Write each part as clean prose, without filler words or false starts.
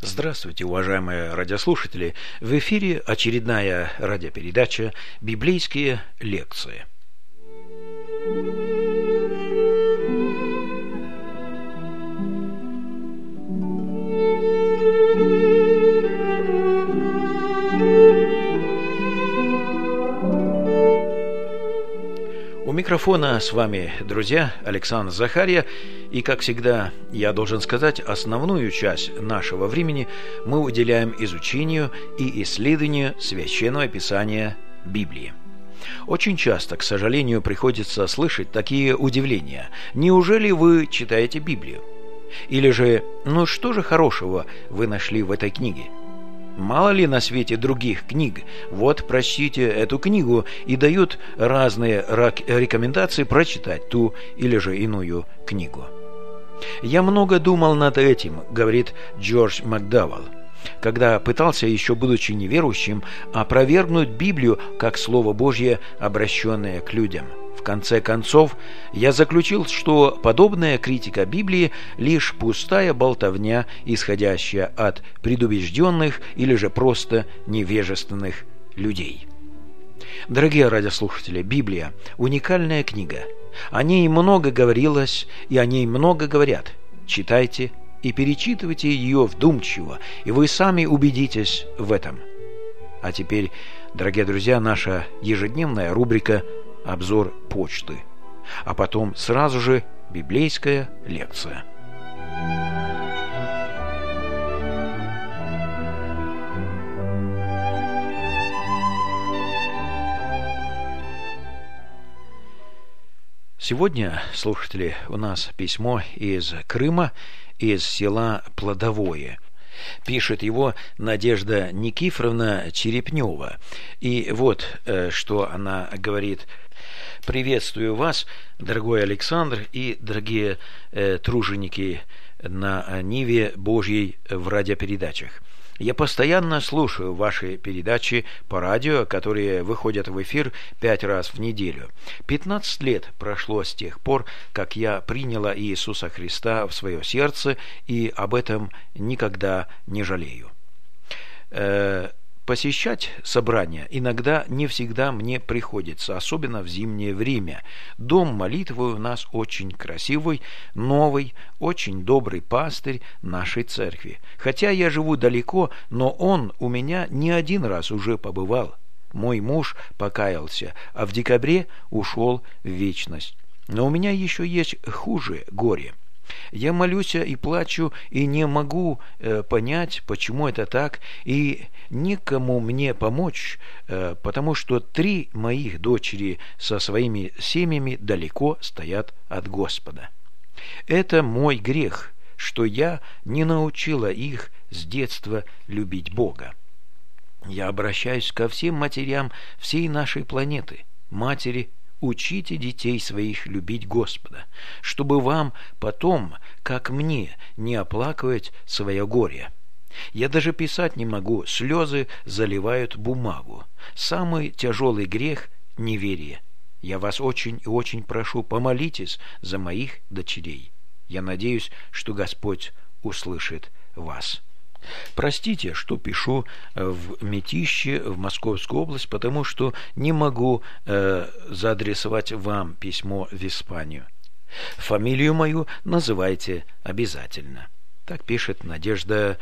Здравствуйте, уважаемые радиослушатели! В эфире очередная радиопередача «Библейские лекции». У микрофона с вами, друзья, Александр Захарья. И, как всегда, я должен сказать, основную часть нашего времени мы уделяем изучению и исследованию Священного Писания Библии. Очень часто, к сожалению, приходится слышать такие удивления. Неужели вы читаете Библию? Или же, что же хорошего вы нашли в этой книге? Мало ли на свете других книг. Вот, прочтите эту книгу, и дают разные рекомендации прочитать ту или же иную книгу. «Я много думал над этим», — говорит Джордж Макдауэлл, когда пытался, еще будучи неверующим, опровергнуть Библию как Слово Божье, обращенное к людям. В конце концов, я заключил, что подобная критика Библии – лишь пустая болтовня, исходящая от предубежденных или же просто невежественных людей. Дорогие радиослушатели, Библия – уникальная книга. О ней много говорилось, и о ней много говорят. Читайте и перечитывайте ее вдумчиво, и вы сами убедитесь в этом. А теперь, дорогие друзья, наша ежедневная рубрика «Обзор почты», а потом сразу же библейская лекция. Сегодня, слушатели, у нас письмо из Крыма, из села Плодовое. Пишет его Надежда Никифоровна Черепнева. И вот, что она говорит. «Приветствую вас, дорогой Александр и дорогие труженики на Ниве Божьей в радиопередачах. Я постоянно слушаю ваши передачи по радио, которые выходят в эфир 5 раз в неделю. 15 лет прошло с тех пор, как я приняла Иисуса Христа в свое сердце, и об этом никогда не жалею. Посещать собрания иногда не всегда мне приходится, особенно в зимнее время. Дом молитвы у нас очень красивый, новый, очень добрый пастырь нашей церкви. Хотя я живу далеко, но он у меня не один раз уже побывал. Мой муж покаялся, а в декабре ушел в вечность. Но у меня еще есть хуже горе. Я молюсь и плачу, и не могу понять, почему это так, и некому мне помочь, потому что 3 моих дочери со своими семьями далеко стоят от Господа. Это мой грех, что я не научила их с детства любить Бога. Я обращаюсь ко всем матерям всей нашей планеты. Матери, учите детей своих любить Господа, чтобы вам потом, как мне, не оплакивать свое горе. Я даже писать не могу, слезы заливают бумагу. Самый тяжелый грех – неверие. Я вас очень и очень прошу, помолитесь за моих дочерей. Я надеюсь, что Господь услышит вас». Простите, что пишу в Мытищи, в Московскую область, потому что не могу заадресовать вам письмо в Испанию. Фамилию мою называйте обязательно. Так пишет Надежда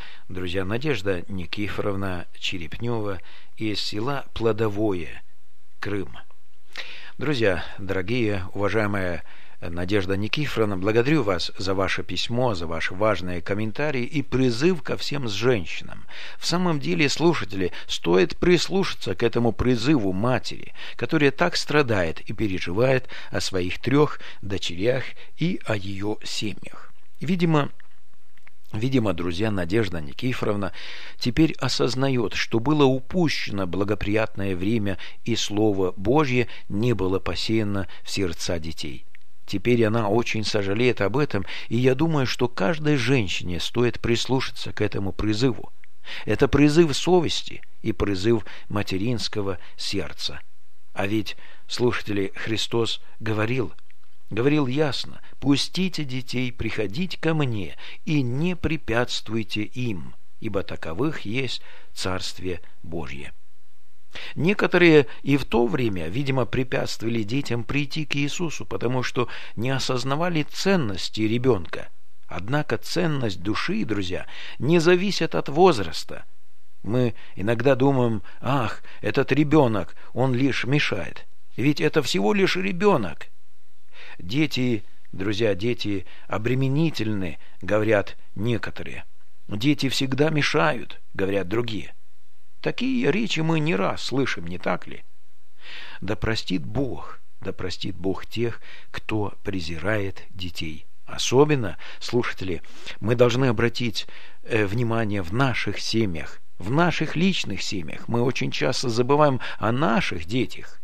Никифоровна Черепнева из села Плодовое, Крым. Друзья, дорогие, уважаемые Надежда Никифоровна, благодарю вас за ваше письмо, за ваши важные комментарии и призыв ко всем женщинам. В самом деле, слушатели, стоит прислушаться к этому призыву матери, которая так страдает и переживает о своих 3 дочерях и о ее семьях. Видимо, друзья, Надежда Никифоровна теперь осознает, что было упущено благоприятное время, и Слово Божье не было посеяно в сердца детей. Теперь она очень сожалеет об этом, и я думаю, что каждой женщине стоит прислушаться к этому призыву. Это призыв совести и призыв материнского сердца. А ведь, слушатели, Христос говорил ясно: «Пустите детей приходить ко мне и не препятствуйте им». ибо таковых есть Царствие Божье». Некоторые и в то время, видимо, препятствовали детям прийти к Иисусу, потому что не осознавали ценности ребенка. Однако ценность души, друзья, не зависит от возраста. Мы иногда думаем: ах, этот ребенок, он лишь мешает. Ведь это всего лишь ребенок. Дети, друзья, дети обременительны, говорят некоторые. Дети всегда мешают, говорят другие. Такие речи мы не раз слышим, не так ли? Да простит Бог тех, кто презирает детей. Особенно, слушатели, мы должны обратить внимание в наших семьях, в наших личных семьях. Мы очень часто забываем о наших детях.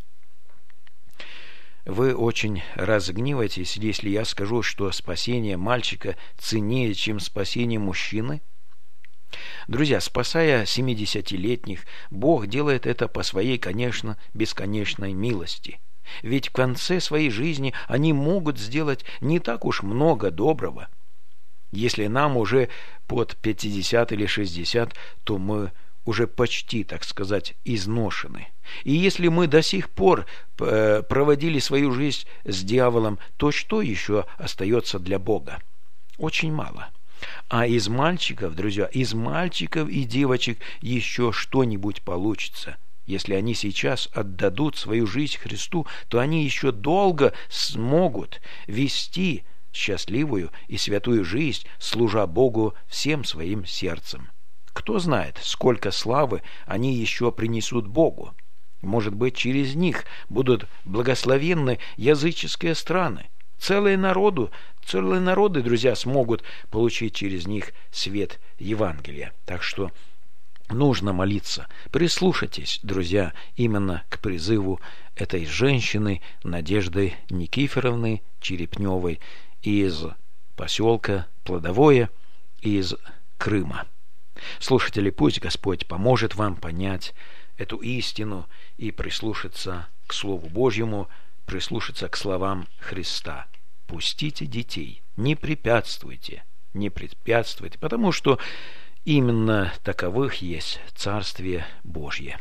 Вы очень разгневаетесь, если я скажу, что спасение мальчика ценнее, чем спасение мужчины? Друзья, спасая 70-летних, Бог делает это по своей, конечно, бесконечной милости. Ведь в конце своей жизни они могут сделать не так уж много доброго. Если нам уже под 50 или 60, то мы уже почти, так сказать, изношены. И если мы до сих пор проводили свою жизнь с дьяволом, то что еще остается для Бога? Очень мало. А из мальчиков, друзья, из мальчиков и девочек еще что-нибудь получится. Если они сейчас отдадут свою жизнь Христу, то они еще долго смогут вести счастливую и святую жизнь, служа Богу всем своим сердцем. Кто знает, сколько славы они еще принесут Богу. Может быть, через них будут благословенны языческие страны. Целые народы, друзья, смогут получить через них свет Евангелия. Так что нужно молиться. Прислушайтесь, друзья, именно к призыву этой женщины Надежды Никифоровны Черепневой из поселка Плодовое, из Крыма. Слушатели, пусть Господь поможет вам понять эту истину и прислушаться к Слову Божьему, прислушаться к словам Христа. Пустите детей, не препятствуйте, потому что именно таковых есть Царствие Божье.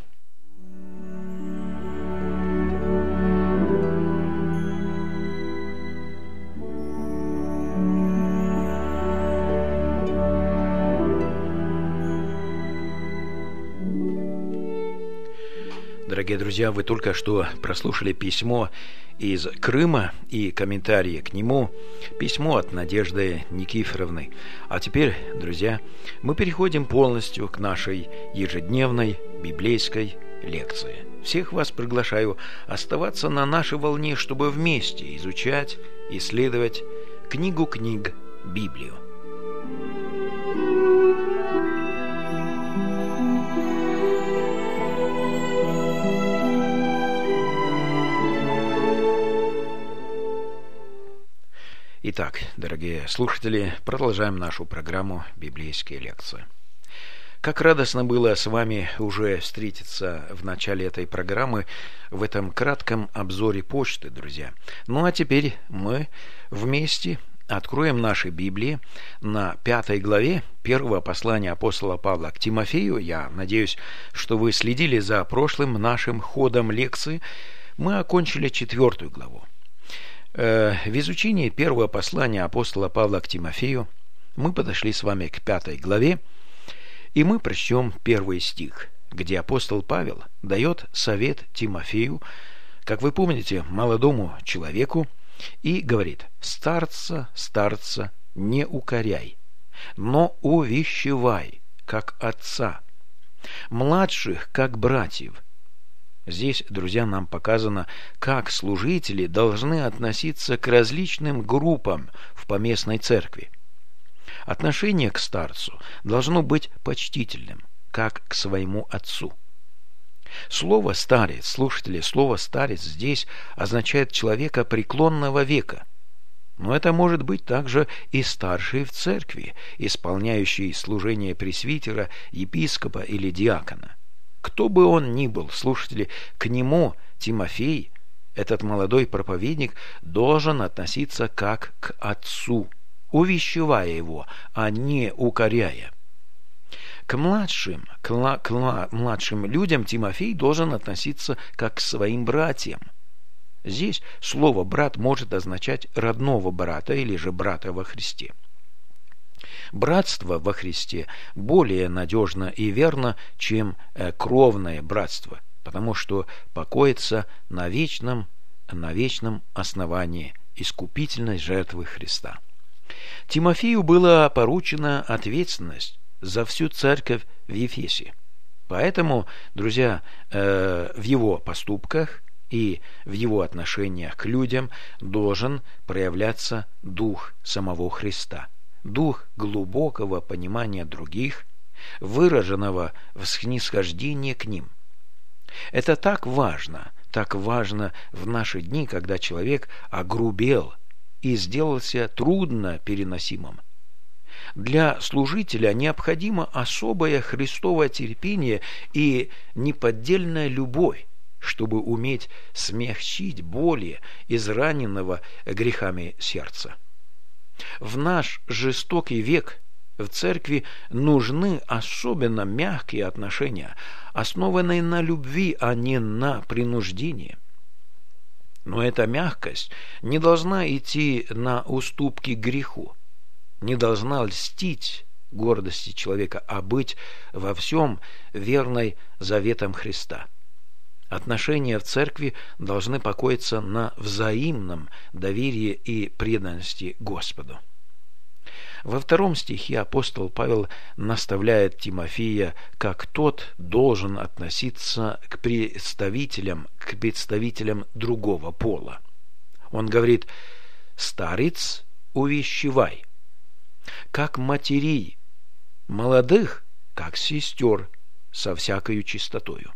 Дорогие друзья, вы только что прослушали письмо из Крыма и комментарии к нему, письмо от Надежды Никифоровны. А теперь, друзья, мы переходим полностью к нашей ежедневной библейской лекции. Всех вас приглашаю оставаться на нашей волне, чтобы вместе изучать, исследовать книгу книг Библию. Итак, дорогие слушатели, продолжаем нашу программу «Библейские лекции». Как радостно было с вами уже встретиться в начале этой программы в этом кратком обзоре почты, друзья. Ну а теперь мы вместе откроем наши Библии на 5 главе 1 послания апостола Павла к Тимофею. Я надеюсь, что вы следили за прошлым нашим ходом лекции. Мы окончили 4 главу. В изучении первого послания апостола Павла к Тимофею мы подошли с вами к 5 главе, и мы прочтем 1 стих, где апостол Павел дает совет Тимофею, как вы помните, молодому человеку, и говорит: «Старца не укоряй, но увещевай, как отца, младших, как братьев». Здесь, друзья, нам показано, как служители должны относиться к различным группам в поместной церкви. Отношение к старцу должно быть почтительным, как к своему отцу. Слово «старец», слушатели, слово «старец» здесь означает человека преклонного века. Но это может быть также и старший в церкви, исполняющий служение пресвитера, епископа или диакона. Кто бы он ни был, слушатели, к нему Тимофей, этот молодой проповедник, должен относиться как к отцу, увещевая его, а не укоряя. К младшим людям Тимофей должен относиться как к своим братьям. Здесь слово «брат» может означать родного брата или же брата во Христе. Братство во Христе более надежно и верно, чем кровное братство, потому что покоится на вечном основании искупительной жертвы Христа. Тимофею была поручена ответственность за всю церковь в Ефесе. Поэтому, друзья, в его поступках и в его отношениях к людям должен проявляться дух самого Христа, дух глубокого понимания других, выраженного в снисхождении к ним. Это так важно в наши дни, когда человек огрубел и сделался трудно переносимым. Для служителя необходимо особое христовое терпение и неподдельная любовь, чтобы уметь смягчить боли израненного грехами сердца. В наш жестокий век в церкви нужны особенно мягкие отношения, основанные на любви, а не на принуждении. Но эта мягкость не должна идти на уступки греху, не должна льстить гордости человека, а быть во всем верной заветам Христа. Отношения в церкви должны покоиться на взаимном доверии и преданности Господу. Во 2 стихе апостол Павел наставляет Тимофея, как тот должен относиться к представителям другого пола. Он говорит: «Старец, увещевай, как матерей, молодых, как сестер, со всякою чистотою».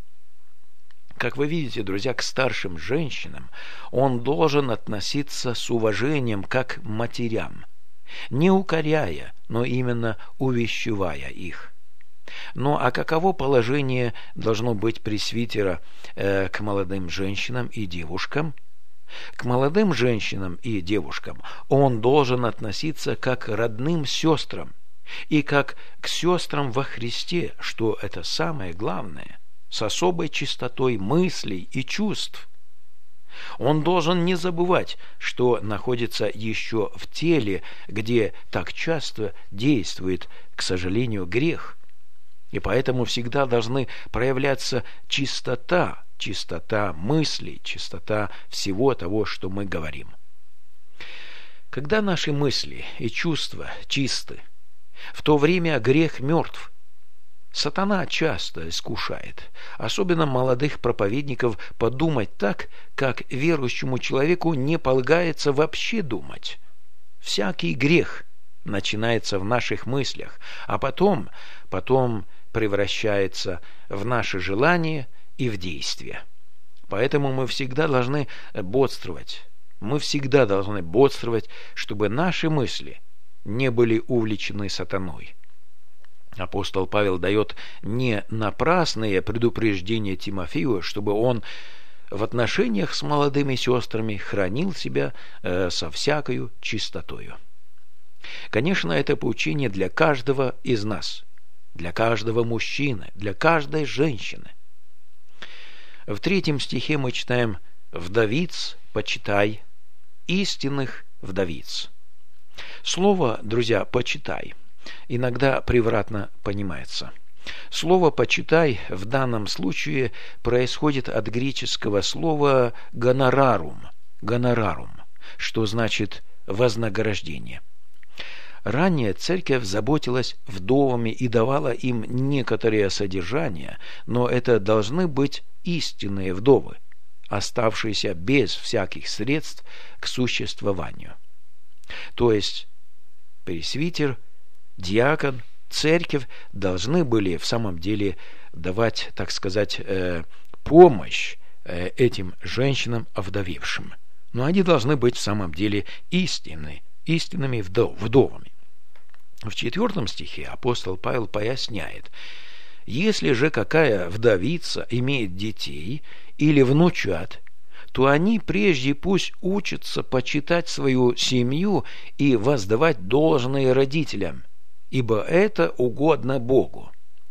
Как вы видите, друзья, к старшим женщинам он должен относиться с уважением, как к матерям, не укоряя, но именно увещевая их. Ну а каково положение должно быть пресвитера к молодым женщинам и девушкам? К молодым женщинам и девушкам он должен относиться как к родным сестрам и как к сестрам во Христе, что это самое главное, с особой чистотой мыслей и чувств. Он должен не забывать, что находится еще в теле, где так часто действует, к сожалению, грех. И поэтому всегда должны проявляться чистота мыслей, чистота всего того, что мы говорим. Когда наши мысли и чувства чисты, в то время грех мертв. Сатана часто искушает, особенно молодых проповедников, подумать так, как верующему человеку не полагается вообще думать. Всякий грех начинается в наших мыслях, а потом превращается в наши желания и в действия. Поэтому мы всегда должны бодствовать. Чтобы наши мысли не были увлечены сатаной. Апостол Павел дает не напрасные предупреждения Тимофею, чтобы он в отношениях с молодыми сестрами хранил себя со всякою чистотою. Конечно, это поучение для каждого из нас, для каждого мужчины, для каждой женщины. В 3 стихе мы читаем: «Вдовиц почитай, истинных вдовиц». Слово, друзья, «почитай» иногда превратно понимается. Слово «почитай» в данном случае происходит от греческого слова «гонорарум», что значит «вознаграждение». Ранее церковь заботилась вдовами и давала им некоторое содержание, но это должны быть истинные вдовы, оставшиеся без всяких средств к существованию. То есть пресвитер, диакон, церковь должны были в самом деле давать, так сказать, помощь этим женщинам овдовевшим. Но они должны быть в самом деле истинными вдовами. В 4 стихе апостол Павел поясняет: «Если же какая вдовица имеет детей или внучат, то они прежде пусть учатся почитать свою семью и воздавать должное родителям, ибо это угодно Богу.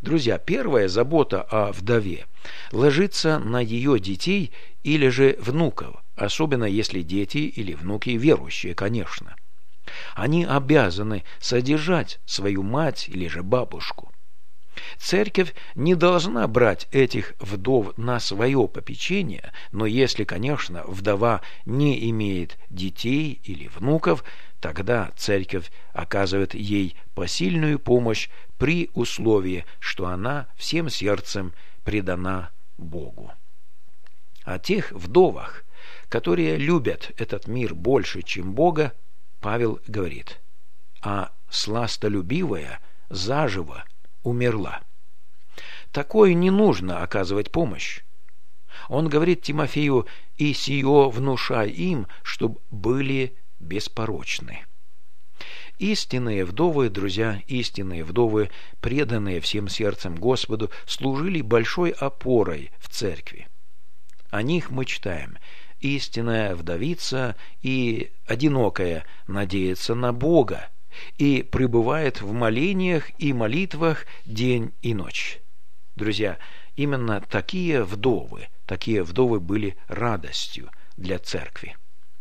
Друзья, первая забота о вдове ложится на ее детей или же внуков, особенно если дети или внуки верующие, конечно. Они обязаны содержать свою мать или же бабушку. Церковь не должна брать этих вдов на свое попечение, но если, конечно, вдова не имеет детей или внуков, тогда церковь оказывает ей посильную помощь при условии, что она всем сердцем предана Богу. О тех вдовах, которые любят этот мир больше, чем Бога, Павел говорит: «А сластолюбивая заживо умерла». Такой не нужно оказывать помощь. Он говорит Тимофею: «И сие внушай им, чтоб были беспорочны». Истинные вдовы, друзья, истинные вдовы, преданные всем сердцем Господу, служили большой опорой в церкви. О них мы читаем: «Истинная вдовица и одинокая надеется на Бога и пребывает в молениях и молитвах день и ночь». Друзья, именно такие вдовы были радостью для церкви.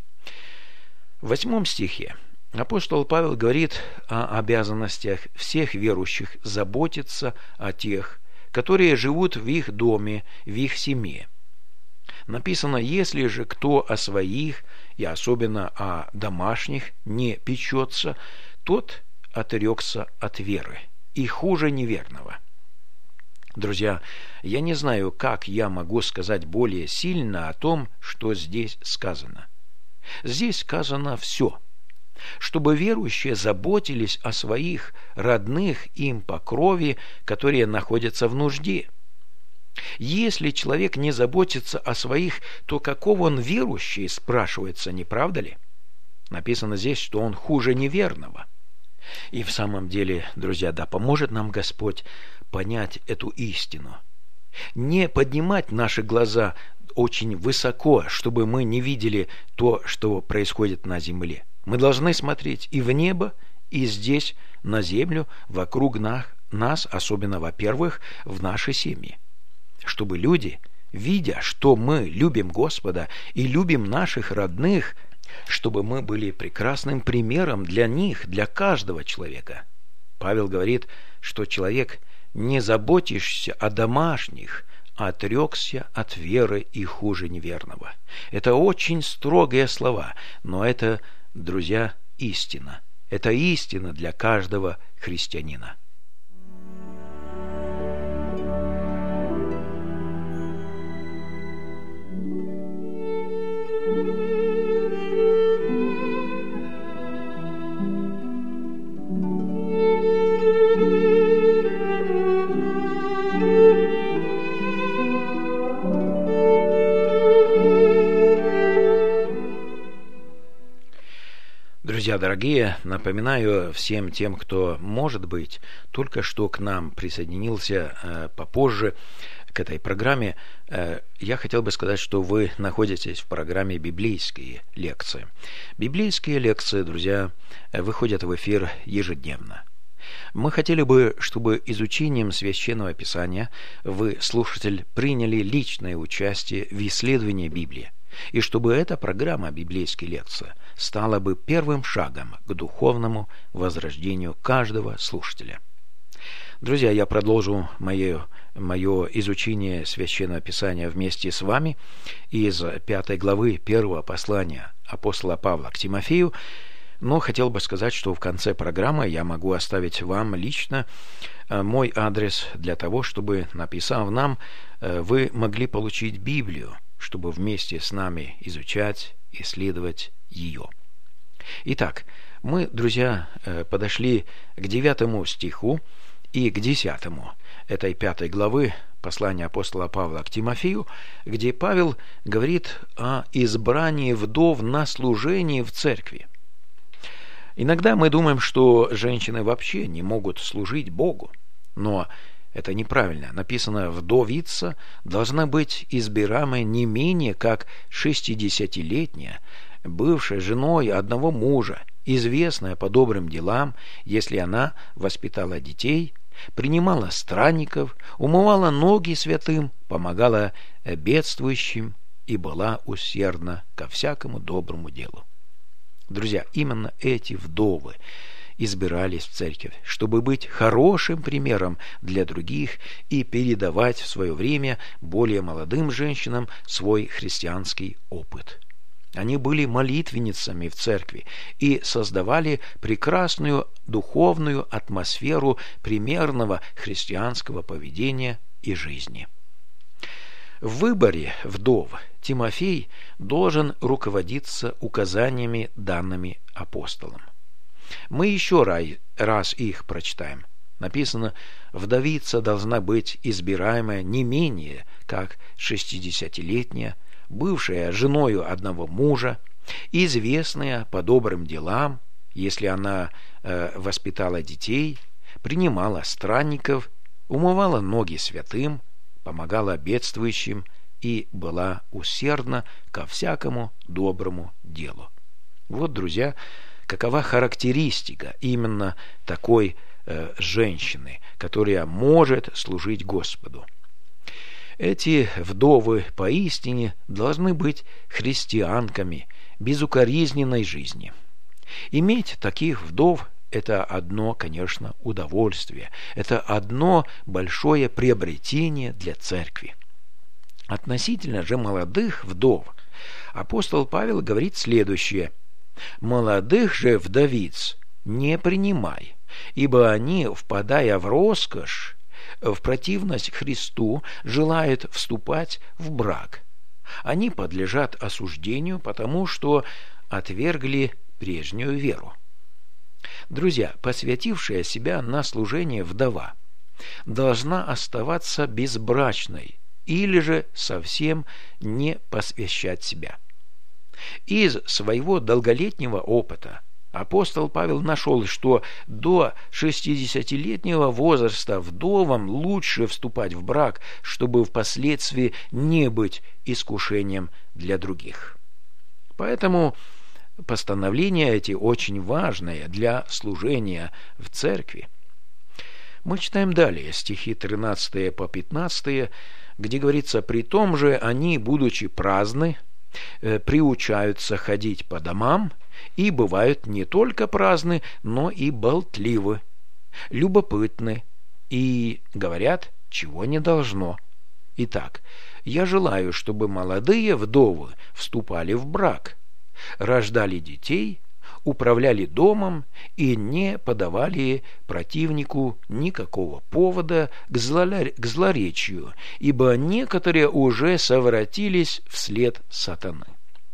В 8 стихе апостол Павел говорит о обязанностях всех верующих заботиться о тех, которые живут в их доме, в их семье. Написано: «Если же кто о своих, и особенно о домашних, не печется, тот отрекся от веры, и хуже неверного». Друзья, я не знаю, как я могу сказать более сильно о том, что здесь сказано. Здесь сказано все. Чтобы верующие заботились о своих родных им по крови, которые находятся в нужде. Если человек не заботится о своих, то каков он верующий, спрашивается, не правда ли? Написано здесь, что он хуже неверного. И в самом деле, друзья, да поможет нам Господь понять эту истину. Не поднимать наши глаза очень высоко, чтобы мы не видели то, что происходит на земле. Мы должны смотреть и в небо, и здесь, на землю, вокруг нас, особенно, во-первых, в нашей семье. Чтобы люди, видя, что мы любим Господа и любим наших родных, чтобы мы были прекрасным примером для них, для каждого человека. Павел говорит, что человек, не заботишься о домашних, отрекся от веры и хуже неверного. Это очень строгие слова, но это, друзья, истина. Это истина для каждого христианина. Друзья дорогие, напоминаю всем тем, кто, может быть, только что к нам присоединился попозже к этой программе, я хотел бы сказать, что вы находитесь в программе «Библейские лекции». Библейские лекции, друзья, выходят в эфир ежедневно. Мы хотели бы, чтобы изучением Священного Писания вы, слушатель, приняли личное участие в исследовании Библии. И чтобы эта программа «Библейские лекции» стала бы первым шагом к духовному возрождению каждого слушателя. Друзья, я продолжу мое изучение Священного Писания вместе с вами из 5 главы 1 послания апостола Павла к Тимофею, но хотел бы сказать, что в конце программы я могу оставить вам лично мой адрес для того, чтобы, написав нам, вы могли получить Библию, чтобы вместе с нами изучать, исследовать ее. Итак, мы, друзья, подошли к 9 стиху и к 10 этой 5 главы послания апостола Павла к Тимофею, где Павел говорит о избрании вдов на служение в церкви. Иногда мы думаем, что женщины вообще не могут служить Богу, но это неправильно. Написано, вдовица должна быть избираемой не менее как 60-летняя, бывшая женой одного мужа, известная по добрым делам, если она воспитала детей, принимала странников, умывала ноги святым, помогала бедствующим и была усердна ко всякому доброму делу. Друзья, именно эти вдовы избирались в церковь, чтобы быть хорошим примером для других и передавать в свое время более молодым женщинам свой христианский опыт. Они были молитвенницами в церкви и создавали прекрасную духовную атмосферу примерного христианского поведения и жизни. В выборе вдов Тимофей должен руководиться указаниями, данными апостолом. Мы еще раз их прочитаем. Написано: «Вдовица должна быть избираемая не менее, как 60-летняя, бывшая женою одного мужа, известная по добрым делам, если она воспитала детей, принимала странников, умывала ноги святым, помогала бедствующим и была усердна ко всякому доброму делу». Вот, друзья, какова характеристика именно такой женщины, которая может служить Господу. Эти вдовы поистине должны быть христианками безукоризненной жизни. Иметь таких вдов – это одно, конечно, удовольствие, это одно большое приобретение для церкви. Относительно же молодых вдов апостол Павел говорит следующее: «Молодых же вдовиц не принимай, ибо они, впадая в роскошь, в противность Христу, желают вступать в брак. Они подлежат осуждению, потому что отвергли прежнюю веру». Друзья, посвятившая себя на служение вдова должна оставаться безбрачной или же совсем не посвящать себя. Из своего долголетнего опыта апостол Павел нашел, что до 60-летнего возраста вдовам лучше вступать в брак, чтобы впоследствии не быть искушением для других. Поэтому постановления эти очень важные для служения в церкви. Мы читаем далее стихи 13 по 15, где говорится: «При том же они, будучи праздны, приучаются ходить по домам, и бывают не только праздны, но и болтливы, любопытны, и говорят, чего не должно. Итак, я желаю, чтобы молодые вдовы вступали в брак, рождали детей, управляли домом и не подавали противнику никакого повода к злоречию, ибо некоторые уже совратились вслед сатаны».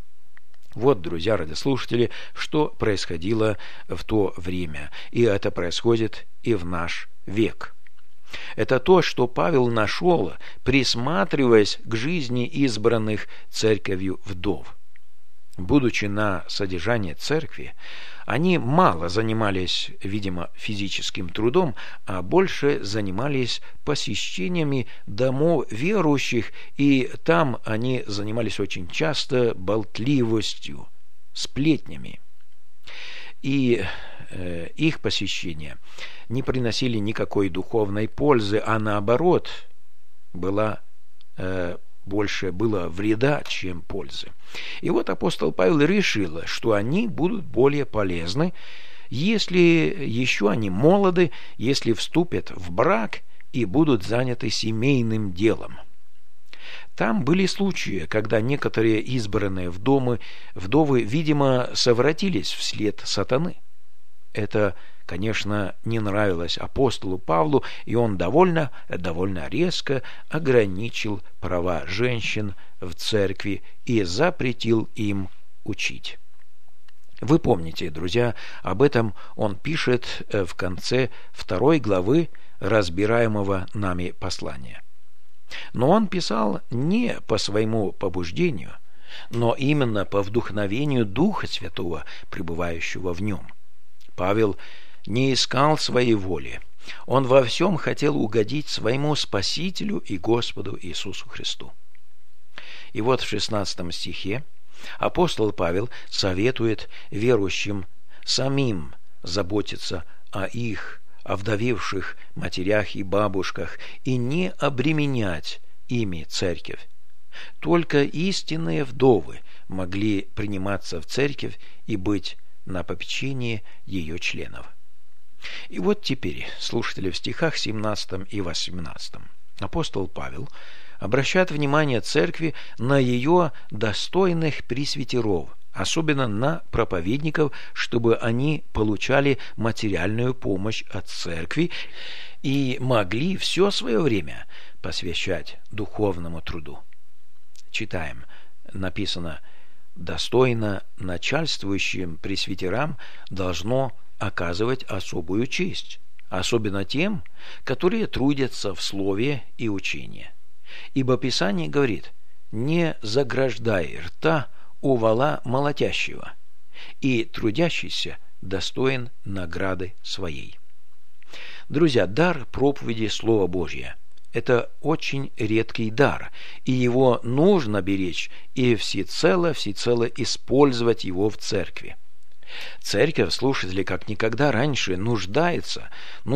Вот, друзья, радиослушатели, что происходило в то время, и это происходит и в наш век. Это то, что Павел нашел, присматриваясь к жизни избранных церковью вдов. Будучи на содержании церкви, они мало занимались, видимо, физическим трудом, а больше занимались посещениями домов верующих, и там они занимались очень часто болтливостью, сплетнями. И их посещения не приносили никакой духовной пользы, а наоборот, больше было вреда, чем пользы. И вот апостол Павел решил, что они будут более полезны, если еще они молоды, если вступят в брак и будут заняты семейным делом. Там были случаи, когда некоторые избранные вдовы, видимо, совратились вслед сатаны. Это, конечно, не нравилось апостолу Павлу, и он довольно резко ограничил права женщин в церкви и запретил им учить. Вы помните, друзья, об этом он пишет в конце 2 главы разбираемого нами послания. Но он писал не по своему побуждению, но именно по вдохновению Духа Святого, пребывающего в нем. Павел не искал своей воли. Он во всем хотел угодить своему Спасителю и Господу Иисусу Христу. И вот в 16 стихе апостол Павел советует верующим самим заботиться о их овдовевших матерях и бабушках и не обременять ими церковь. Только истинные вдовы могли приниматься в церковь и быть на попечении ее членов. И вот теперь, слушатели, в стихах 17 и 18 апостол Павел обращает внимание церкви на ее достойных пресвитеров, особенно на проповедников, чтобы они получали материальную помощь от церкви и могли все свое время посвящать духовному труду. Читаем, написано: «Достойно начальствующим пресвитерам должно оказывать особую честь, особенно тем, которые трудятся в слове и учении. Ибо Писание говорит: не заграждай рта у вола молотящего, и трудящийся достоин награды своей». Друзья, дар проповеди Слова Божьего – это очень редкий дар, и его нужно беречь и всецело использовать его в церкви. Церковь, слушатели, как никогда раньше нуждается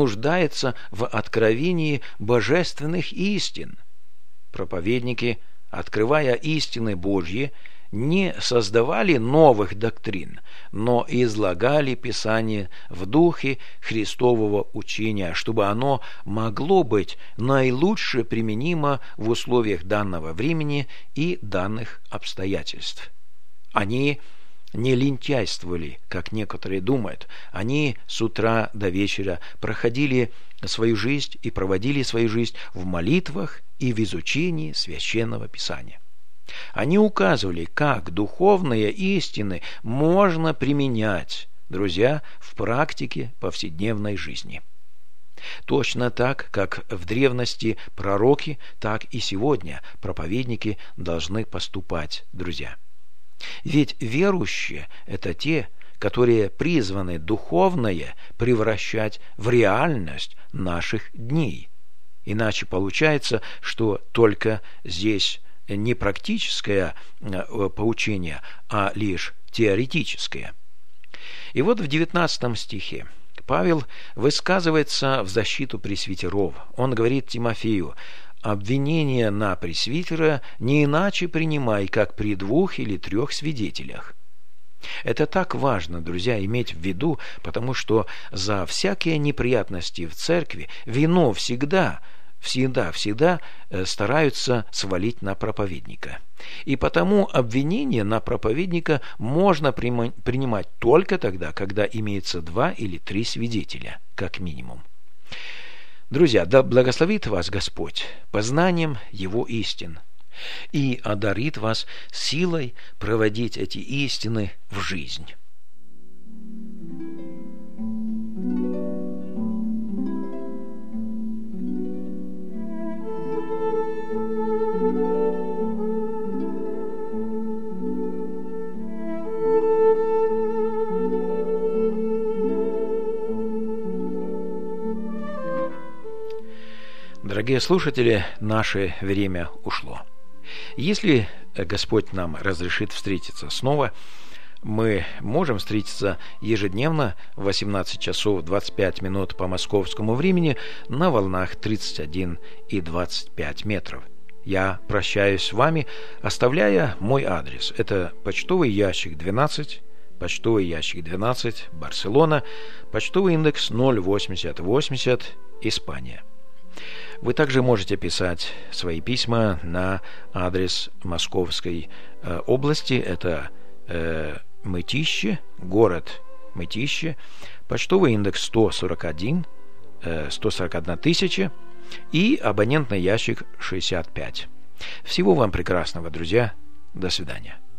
в откровении божественных истин. Проповедники, открывая истины Божьи, не создавали новых доктрин, но излагали Писание в духе Христового учения, чтобы оно могло быть наилучше применимо в условиях данного времени и данных обстоятельств. Они не лентяйствовали, как некоторые думают. Они с утра до вечера проходили свою жизнь и проводили свою жизнь в молитвах и в изучении Священного Писания. Они указывали, как духовные истины можно применять, друзья, в практике повседневной жизни. Точно так, как в древности пророки, так и сегодня проповедники должны поступать, друзья. Ведь верующие – это те, которые призваны духовное превращать в реальность наших дней. Иначе получается, что только здесь не практическое поучение, а лишь теоретическое. И вот в 19 стихе Павел высказывается в защиту пресвитеров. Он говорит Тимофею: «Обвинение на пресвитера не иначе принимай, как при 2 или 3 свидетелях». Это так важно, друзья, иметь в виду, потому что за всякие неприятности в церкви вину всегда стараются свалить на проповедника. И потому обвинение на проповедника можно принимать только тогда, когда имеется 2 или 3 свидетеля, как минимум. Друзья, да благословит вас Господь познанием Его истин и одарит вас силой проводить эти истины в жизнь. Дорогие слушатели, наше время ушло. Если Господь нам разрешит встретиться снова, мы можем встретиться ежедневно в 18 часов 25 минут по московскому времени на волнах 31 и 25 метров. Я прощаюсь с вами, оставляя мой адрес. Это почтовый ящик 12, Барселона, почтовый индекс 08080, Испания. Вы также можете писать свои письма на адрес Московской области. Это Мытищи, город Мытищи, почтовый индекс 141 тысяча и абонентный ящик 65. Всего вам прекрасного, друзья. До свидания.